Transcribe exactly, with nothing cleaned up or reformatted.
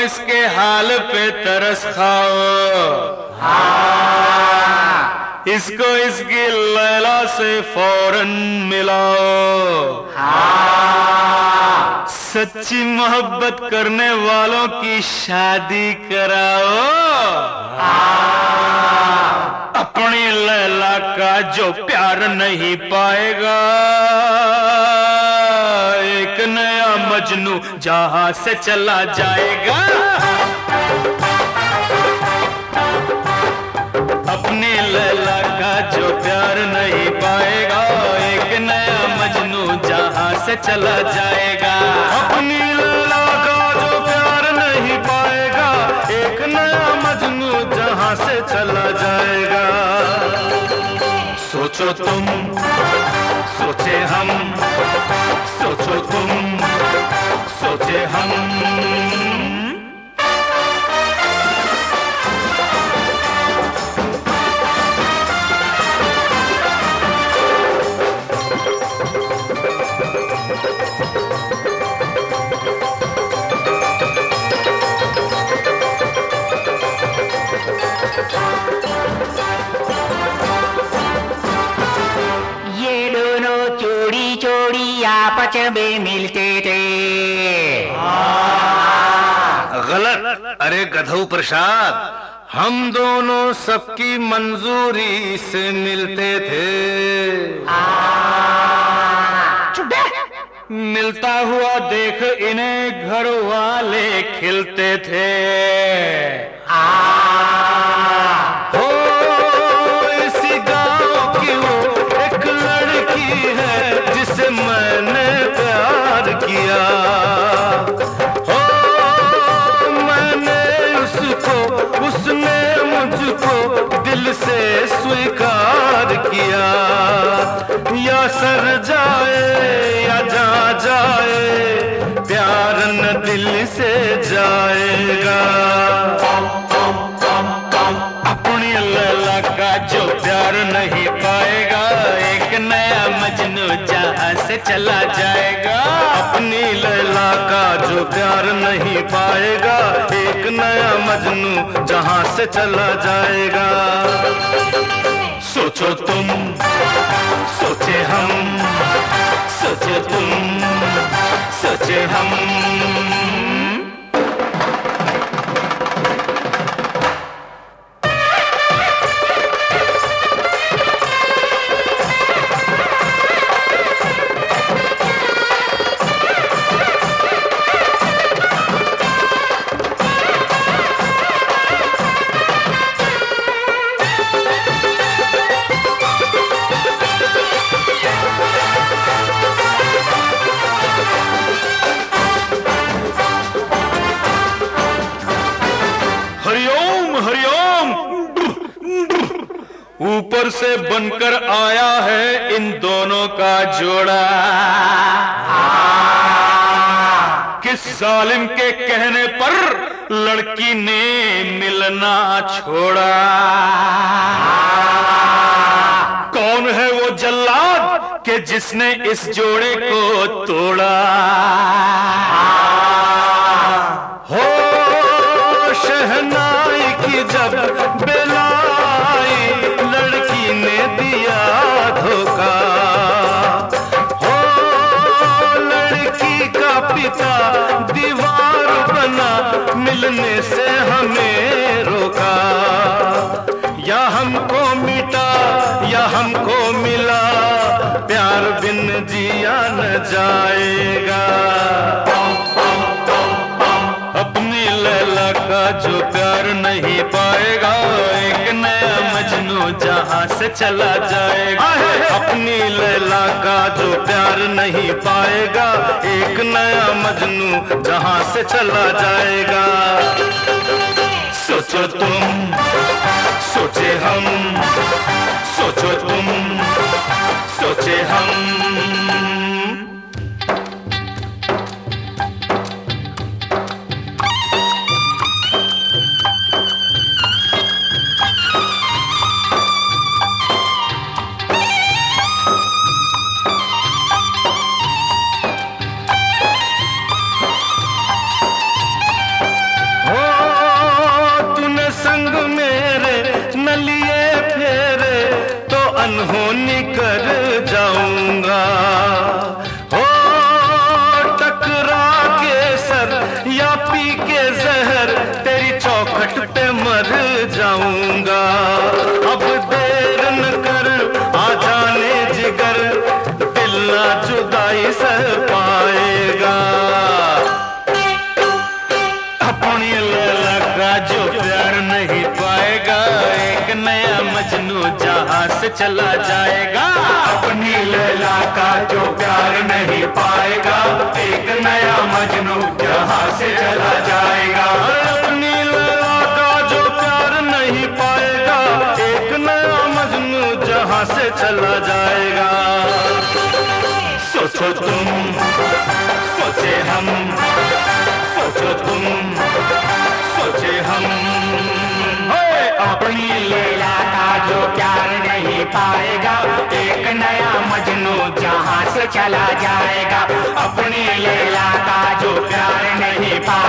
इसके हाल पे तरस खाओ। हाँ। इसको इसकी लैला से फौरन मिलाओ। हाँ। सच्ची मोहब्बत करने वालों की शादी कराओ। हाँ। अपनी लैला का जो प्यार नहीं पाएगा, एक नया मजनू जहां से चला जाएगा। अपनी लैला का जो प्यार नहीं पाएगा, एक नया मजनू जहां से चला जाएगा। अपनी लैला का जो प्यार नहीं पाएगा, एक नया मजनू जहां से चला जाएगा। सोचो तुम, सोचे हम, सोचो तुम, सोचे हम। आपस में मिलते थे। गलत। अरे गधऊ प्रसाद, हम दोनों सबकी मंजूरी से मिलते थे। मिलता हुआ देख इन्हें घर वाले खिलते थे। हो इसी गांव की वो एक लड़की है जिसे मैंने प्यार किया। हो मैंने उसको, उसने मुझको दिल से स्वीकार किया। या सर जाए या जा जाए, प्यार न दिल से जाएगा। अपनी लैला का जो प्यार नहीं पाएगा, एक नया मजनू जहां से चला जाएगा। अपनी लैला का जो प्यार नहीं पाएगा, एक नया मजनू जहां से चला जाएगा। सोचो तुम, सोचे हम, सोचो तुम, सोचे हम। ऊपर से बनकर आया है इन दोनों का जोड़ा। किस जालिम के कहने पर लड़की ने मिलना छोड़ा। कौन है वो जल्लाद के जिसने इस जोड़े को तोड़ा। हो शहनाई की जब बेलाई, लड़की ने दिया धोखा। हो लड़की का पिता दीवार बना, मिलने से हमें रोका। या हमको मिटा या हमको मिला, प्यार बिन जिया न जाएगा। अपनी लैला का जो प्यार नहीं पाएगा, एक नया मजनू जहां से चला जाएगा। अपनी लैला का जो प्यार नहीं पाएगा, एक नया मजनू जहां से चला जाएगा। सोचो तुम, सोचे हम, सोचो तुम, सोचे हम। अनहोनी कर जाऊंगा। हो टकरा के सर या पी के जहर तेरी चौखट पे मर जाऊंगा। अब देर न कर आ जाने जिगर, दिल ना जुदाई सह पाएगा। अपनी लैला का जो प्यार नहीं पाएगा, एक नया मजनू जहां से चला जाएगा। अपनी लैला का जो प्यार नहीं पाएगा, एक नया मजनू जहां से चला जाएगा। अपनी लैला का जो प्यार नहीं पाएगा, एक नया मजनू जहां से चला जाएगा। सोचो तुम, सोचे हम, सोचो तुम, सोचे हम। अपनी लैला का जो प्यार नहीं पाएगा, एक नया मजनू जहां से चला जाएगा। अपनी लैला का जो प्यार नहीं पाएगा,